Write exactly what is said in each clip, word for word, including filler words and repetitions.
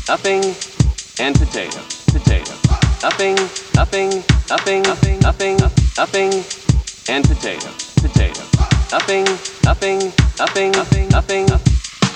upping, and potatoes, potatoes, upping, upping, upping, upping, upping, upping, and potatoes, potatoes, upping, upping, upping, upping, upping, upping.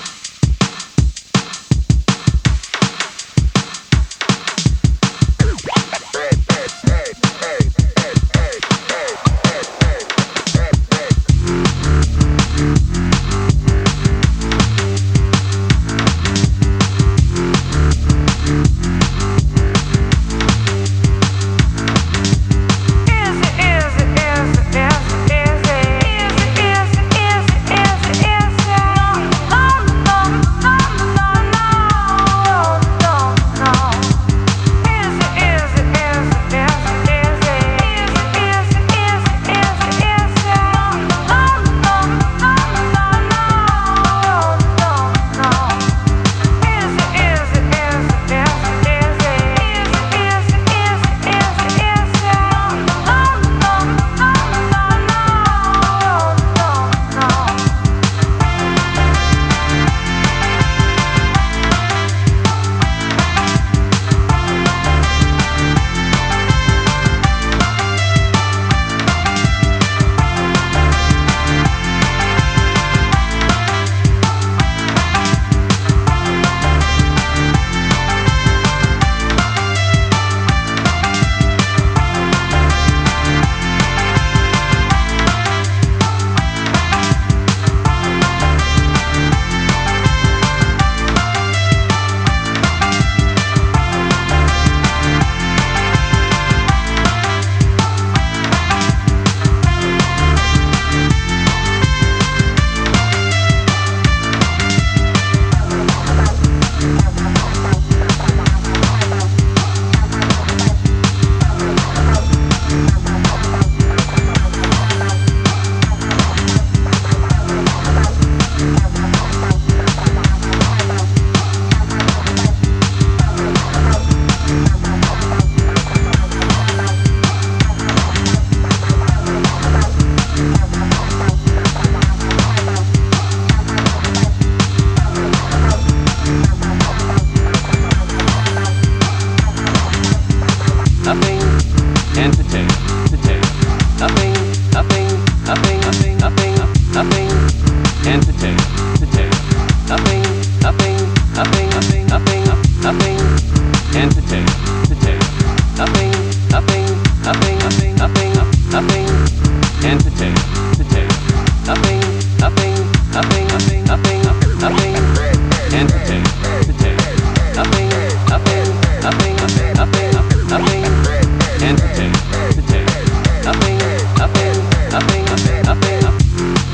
Upping and potato, potato, upping, upping, upping, upping, upping, upping, and potato, potato, upping, upping, upping, upping, upping, upping, and potato, potato, upping, upping, upping, upping, upping, upping, and potato, potato, upping, upping, upping, upping, upping, upping, and potato, potato, upping, upping, upping, upping, upping, upping, and potato, potato, upping, upping, upping, upping, upping, up.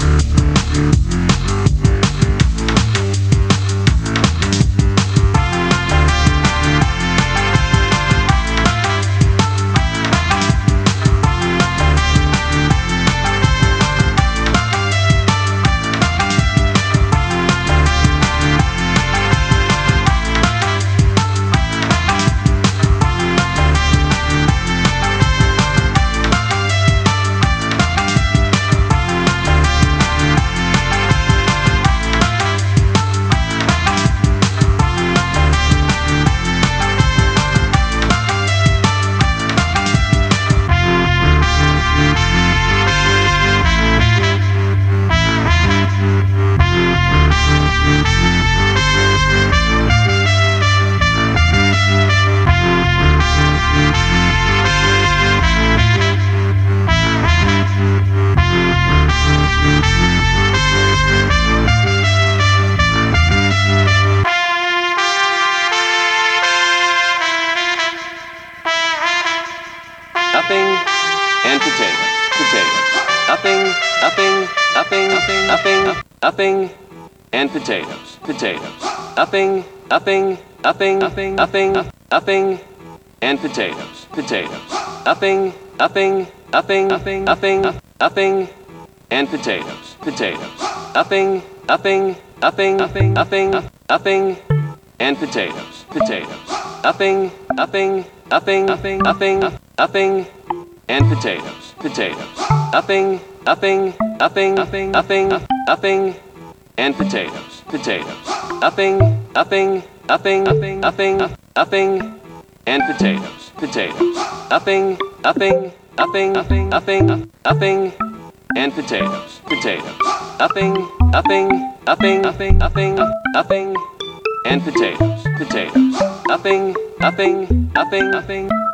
Upping and potato, potato, upping, upping, upping, upping, upping, upping, and potatoes, potatoes, upping, upping, upping, upping, upping, upping, and potatoes, potatoes, upping, upping, upping, upping, upping, upping, and potatoes, potatoes, upping, upping, upping, upping, upping, upping, and potatoes, potatoes, upping, upping, upping, upping, upping, upping, and potatoes, potatoes, upping, upping, upping, upping, upping, upping, and potatoes, potatoes, upping, upping, upping, upping, upping, upping, and potatoes, potatoes, upping, upping, upping, upping, upping, upping, and potatoes, potatoes, upping, upping, upping, upping, upping, upping, and potatoes, potatoes, upping, upping, upping, upping.